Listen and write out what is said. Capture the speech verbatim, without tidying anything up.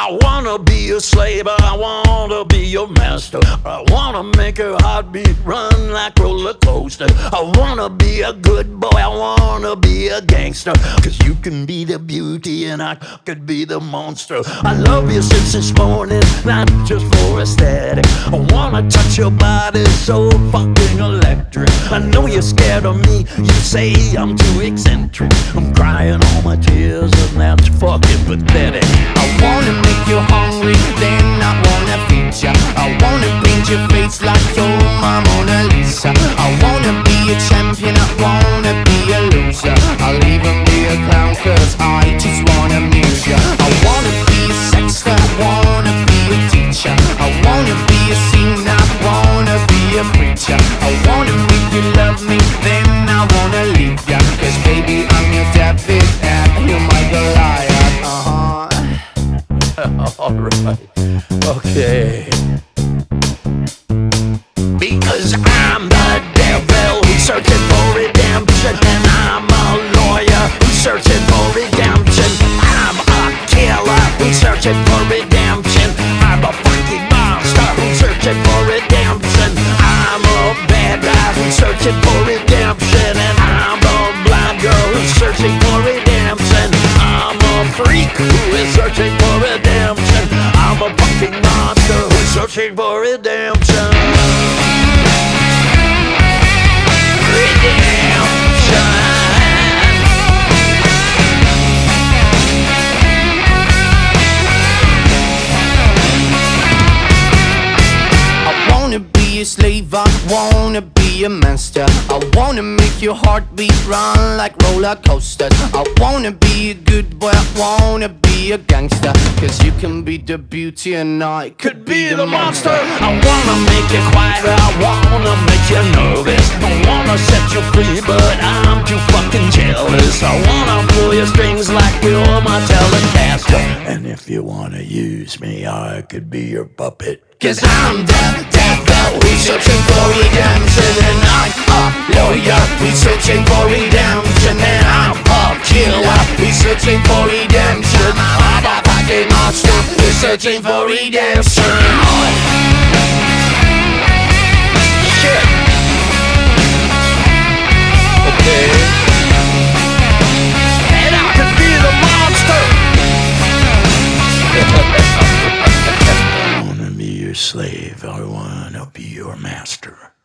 I wanna be a slave, I wanna be your master. I wanna make your heartbeat run like roller coaster. I wanna be a good boy, I wanna be a gangster. Cause you can be the beauty and I could be the monster. I love you since this morning, not just for aesthetic. I wanna touch your body so fucking electric. I know you're scared of me, you say I'm too eccentric. I'm crying all my tears and that's fucking pathetic. I wanna make you hungry, then I wanna feed ya. I wanna paint your face like you're my Mona Lisa. I wanna be a champion, I wanna be a loser. I'll even be a clown cause I just wanna amuse ya. I wanna be a sexter, I wanna be a teacher. I wanna be a singer, I wanna be a preacher. I wanna make you love me, then I wanna leave ya. Cause baby I'm your David and you're my Goliath. Uh-huh. Alright, okay. Because I'm the devil who's searching for redemption, and I'm a lawyer who's searching for redemption. I'm a killer who's searching for redemption. I'm a fucking monster who's searching for redemption. I'm a bad guy who's searching for redemption, and I'm a blind girl who's searching for redemption. I'm a freak who is searching for redemption. I'm a fucking monster who's searching for redemption. Slave, I wanna be a master. I wanna make your heartbeat run like roller coasters. I wanna be a good boy, I wanna be a gangster. Cause you can be the beauty and I could be the monster. I wanna make you quiet, I wanna make you nervous. I wanna set you free, but I'm too fucking jealous. I wanna pull your strings like you're my Telecaster. And if you wanna use me, I could be your puppet. Cause I'm the devil, we searching for redemption. And I'm a lawyer, we searching for redemption. And I'm a killer, we searching for redemption. I'm a fucking monster, we searching for redemption. Shit. Okay. And I could be the monster. Slave, I wanna be your master.